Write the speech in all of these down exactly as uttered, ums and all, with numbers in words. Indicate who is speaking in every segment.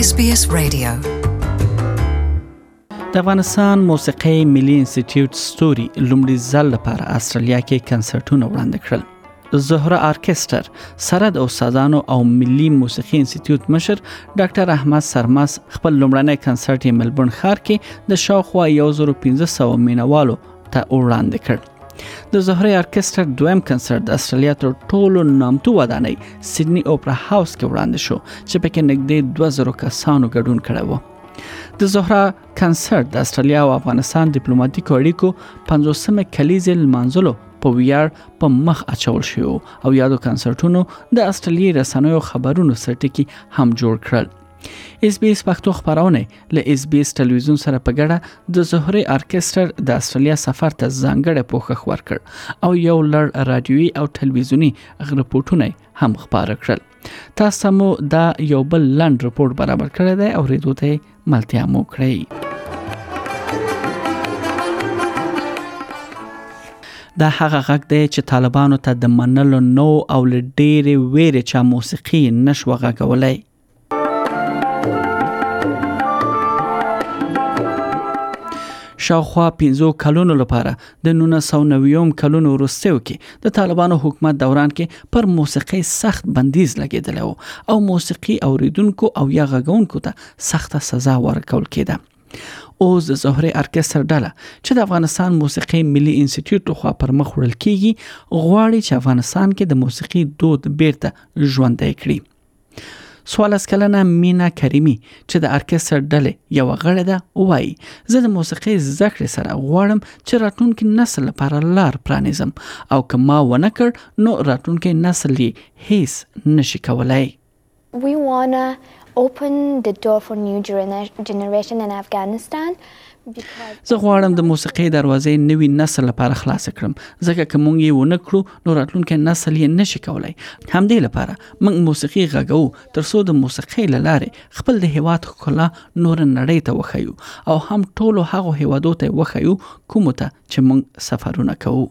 Speaker 1: اس بي اس Radio.
Speaker 2: د افغانستان موسیقي ملي انسټیټیوټ ستوري لومړي ځل لپاره استرالیا کې کنسرتونه وړاندې کړل. زهره ارکستر سرد استادانو او ملي موسیقي انسټیټیوټ مشر ډاکټر احمد سرمس خپل لومړنی کنسرت یې ملبورن ښار کې د شاوخوا یو زر پنځه سوه مینوالو ته وړاندې کړ. د زهره ارکستر دویم کنسرت د استرالیا تر ټولو نامتو ودانۍ سیدنی اوپرا هاوس کې وړاندې شو چې پکې نږدې دوه زره کسانو ګډون کړی و. د زهره کنسرت د استرالیا او افغانستان ډیپلوماټیکو اړیکو پنځوسمه کلیزې لمانځلو په ویاړ په مخ اچول شو او یادو کنسرتونو د استرالیي رسنیو خبرونو سرټکی هم جوړ کړل. اس بي اس پښتو خبرونه له اس بي اس ټلویزیون سره په ګډه د زهره ارکستر د استرالیا سفر ته ځانګړی پوښښ ورکړ او یو لړ رادیوي او ټلویزیونی غږپوټونه هم خبره کړل. تاسو مو دا یو بل لنډ رپورت برابر کړی دی او ریډیو ته ملتیا مو کړی. دا هغه غږ دی چې طالبانو ته د منلو نو او لډېرې ویرې چا موسیقي نشو غږولای. شاوخوا پنځو کلونو لپاره د نولس سوه نوي کلونو وروستیو کې د طالبانو حکومت دوران کې پر موسیقي سخت بندیز لګیدلی او موسیقي اوریدونکو او یا غږونکو ته سخته سزا ورکول کېده. اوس د زهره ارکستر ډله چې د افغانستان موسیقي ملي انسټیټیوټ لخوا پر مخ وړل کیږي غواړي چې افغانستان کې د موسیقي دود بیرته ژوندی کړي. سوالس کلنه مینا کریمی چې د ارکستر ډلې یو غړې ده وایي زه د موسیقي زده کړې سره غواړم چې راتلونکي نسل لپاره لار پرانیزم او که ما ونه کړ نو راتلونکي نسل یې هیڅ نشي کولای.
Speaker 3: We want to open the door for new generation in Afghanistan.
Speaker 2: زه غواړم د موسیقي دروازې نوي نسل لپاره خلاص کړم ځکه که موږ یې ونه کړو نو راتلونکي نسل یې نشي کولای. همدې لپاره موږ موسیقي غږو ترڅو د موسیقي له لارې خپل د هیواد ښکلا نور نړۍ ته وښیو او هم ټولو هغو هیوادو ته وښیو کومو ته چې موږ سفرونه کوو.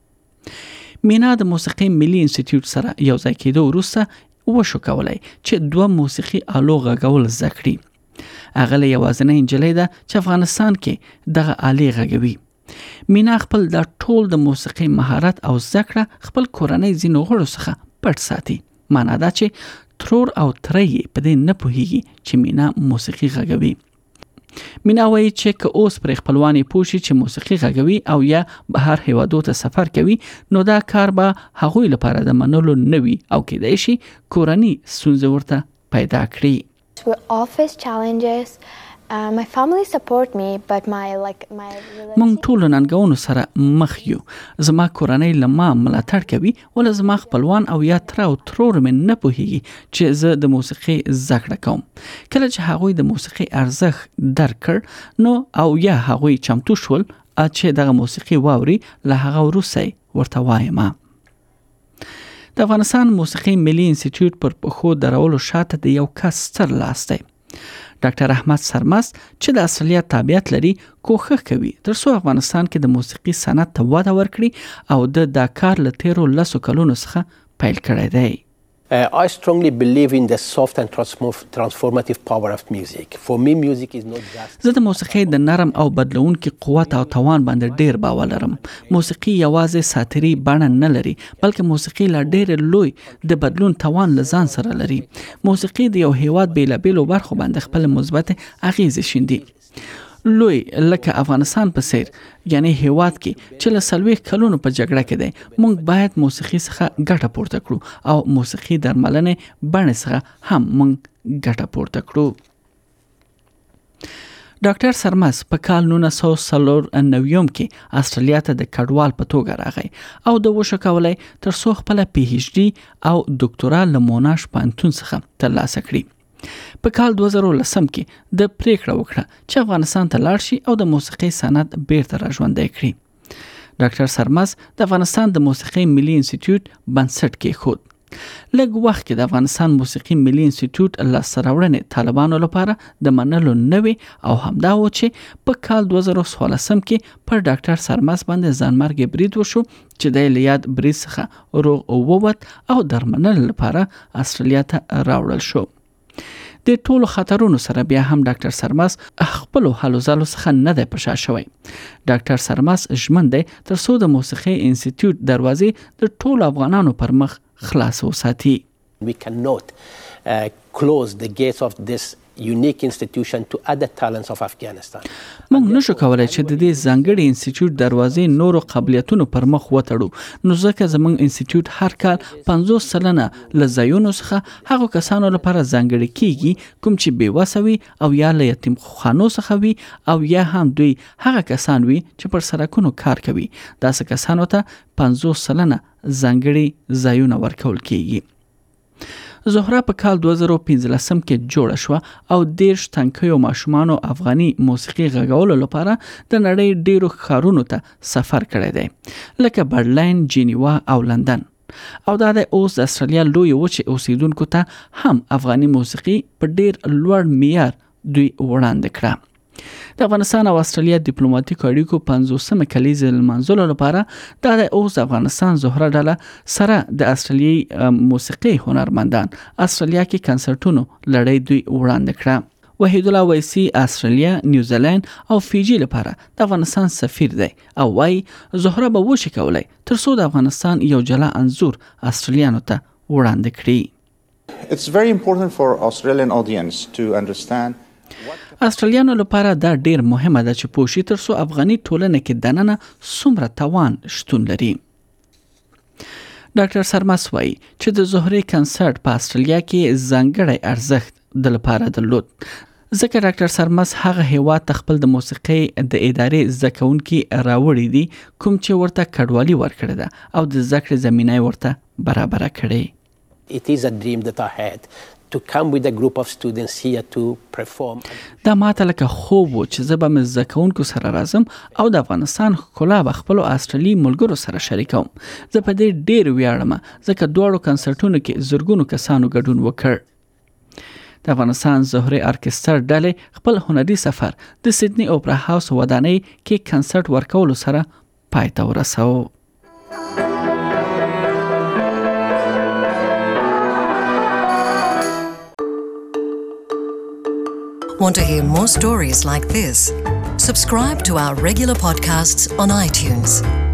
Speaker 2: مینا د موسیقي ملي انسټیټیوټ سره یو ځای کېدو وروسته وشو کولای چې دوه موسیقي آلو غږول زده کړي. هغه له یوازینۍ نجلۍ ده چې افغانستان کې دغه آلې غږوي. مینا خپل د ټول د موسیقي مهارت او زده کړه خپل کورنۍ ځینو غړو څخه پټ ساتي. معنا دا چې ترور او ترې په دې نه پوهیږي چې مینا موسیقي غږوي. مینا وایي چې که اوس پر خپلوانی پوښي چې موسیقي غږوي او یا بهر هیوادو ته سفر کوي نو دا کار به هغوی لپاره د منلو نه وي او کېدای شي کورنۍ ستونزې ورته پیدا کړي.
Speaker 3: We all face challenges. Uh, my family support me, but my like my
Speaker 2: مونږ ټول ننګونو سره مخ یو. زما کورنۍ له ما ملاتړ کوي ول زما خپلوان او یا تر او ترور من نه پوهیږي چې زه د موسیقي زده کړه کوم. کله چې هغوی د موسیقي ارزښت درک کړ نو او یا هغوی چمتو شول چې دغه موسیقي واوري له هغه وروسته ورته وایم. د افغانستان موسیقي ملي انسټیټیوټ پر پخو درولو شاته د یو کس ستر لاس دی. ډاکټر احمد سرمس چې د استرالیا تابعیت لري کوښښ کوي ترڅو افغانستان کې د موسیقي صنعت ته وده ورکړي او د دا کار له تیرو لسو کلونو څخه پیل کړی دی.
Speaker 4: Uh, I strongly believe in the soft and transformative power of music. For me, music is not just...
Speaker 2: زه د موسیقي د نرم او بدلونکي قوت او توان باندې ډیر باور لرم. موسیقي یوازې ساتري بڼه نه لري بلکې موسیقي لا ډیر لوی د بدلون توان لزان سره لري. موسیقي د یو هیواد بیلابیلو برخو باندې خپل مثبت اغیزې شیندي. لوی لکه افغانستان په سیر یعنی هیواد کې چې له څلوېښت کلونو په جګړه کې دی موږ باید موسیقي څخه ګټه پورته کړو او موسیقي درملنې بڼې څخه هم موږ ګټه پورته کړو. ډاکټر سرمس په کال نولس سوه څلور نوي کې استرالیا ته د کډوال په توګه راغی او د وشو کولای ترڅو خپل پی ایچ ډي او ډاکټورا له موناش پوهنتون څخه ترلاسه کړي. په کال دوه زره لسم کې د پریکړه وکړه چې افغانستان ته لاړ شي او د موسیقي صنعت بیرته راژوندی کړي. ډاکټر سرمس د افغانستان د موسیقي ملي انسټیټیوټ بنسټ کېښود. لږ وخت کې د افغانستان موسیقي ملي انسټیټیوټ لاسته راوړنې طالبانو لپاره د منلو نه وي او همدا و چې په کال دوه زره څوارلسم کې پر ډاکټر سرمس باندې ځانمرګي برید وشو چې د لیاد برید څخه روغ ووت او درملنې لپاره استرالیا ته راوړل شو. د ټولو خطرونو سره بیا هم ډاکټر سرمس خپل هلو ځلو څخه نه دی په شا شوی. ډاکټر سرمس ژمن دی تر څو د موسیقي انسټیټیوټ دروازې د ټولو افغانانو پر مخ خلاص وساتي.
Speaker 4: We cannot uh, close the gates of this unique institution to other talents of Afghanistan.
Speaker 2: موږ نشو کولای چې د دې ځانګړي انسټیټیوټ دروازې نورو قابلیتونو پر مخ وتړو، نو ځکه زموږ انسټیټیوټ هر کال پنځوس سلنه له ځایونو څخه هغو کسانو لپاره ځانګړي کیږي کوم چې بې وسه وي او یا له یتیم خانو څخه وي او یا هم دوی هغه کسان وي چې پر سړکونو کار کوي. داسې کسانو ته پنځوس سلنه ځانګړي ځایونه ورکول کیږي. زهره په کال دوه زره پنځلسم کې جوړه شوه او دیرش تنکیو ماشومانو افغاني موسیقي غږولو لپاره د نړۍ ډیرو ښارونو ته سفر کړی دی لکه برلین، جنیوا او لندن. او دا د اوس د استرالیا لوی وچې اوسیدونکو ته هم افغاني موسیقي په ډیر لوړ معیار دوی وړاندې کړه. د افغانستان او استرالیا ډیپلوماټیکو اړیکو پنځوسمه کلیزه لمانځلو لپاره د اوس افغانستان زهره ډله سره د استرالیایي موسیقي هنرمندان استرالیا کې کنسرتونو لړۍ دوی وړاندې کړه. وحید الله ویسی استرالیا، نیوزیلند او فیجی لپاره د افغانستان سفیر دی او وايي زهره به وشي کولای تر څو د افغانستان یو جلا انځور استرالیانو ته وړاندې کړي.
Speaker 1: It's very important for Australian audience to understand
Speaker 2: استرالیانو لپاره دا ډیر مهمه ده چې پوه شي تر څو افغاني ټولنه کې دننه څومره توان شتون لري. ډاکټر سرمس وایي چې د زهرې کنسرت په استرالیا کې ځانګړی ارزښت د لپاره درلود ځکه ډاکټر سرمس هغه هیواد ته خپل د موسیقي د ادارې زده کوونکي راوړي دي کوم چې ورته کډوالي ورکړې ده او د زده کړې زمینه ورته برابره کړې.
Speaker 4: It is a dream that I had to come with a group of students here to perform.
Speaker 2: دا ماته لکه خوب و چې زه به مې زده کوونکو سره راځم او د افغانستان ښکلا به خپلو استرالي ملګرو سره شریکوم. زه په دې ډېر ویاړم ځکه دواړو کنسرټونو کې زرګونو کسانو ګډون وکړ. د افغانستان زهرې ارکستر ډلې خپل هنري سفر د سیدنی اوپرا هاوس ودانۍ کې کنسرت ورکولو سره پای ته ورساوه.
Speaker 5: Want to hear more stories like this? Subscribe to our regular podcasts on iTunes.